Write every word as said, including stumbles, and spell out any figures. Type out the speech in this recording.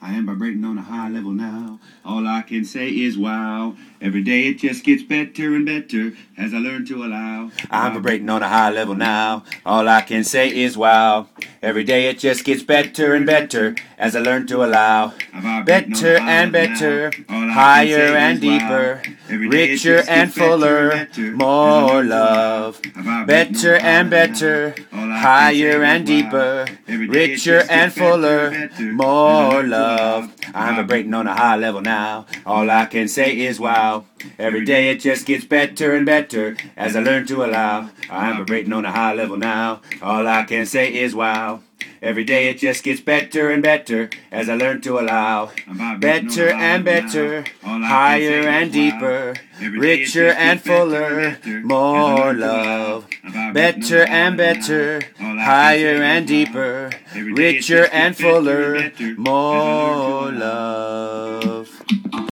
I am vibrating on a high level now. All I can say is wow. Every day it just gets better and better as I learn to allow. I'm vibrating on a high level now. All I can say is wow. Every day it just gets better and better as I learn to allow. Better and better, higher and deeper, richer and fuller, more love. Better and better, higher and deeper, richer and fuller, more love. I'm vibrating on a high level now. All I can say is wow. Every day it just gets better and better as I learn to allow. I'm vibrating on a high level now. All I can say is wow. Every day it just gets better and better as I learn to allow. Better and better, higher and deeper, richer and fuller, more love. Better and better, higher and deeper, richer and fuller, more love.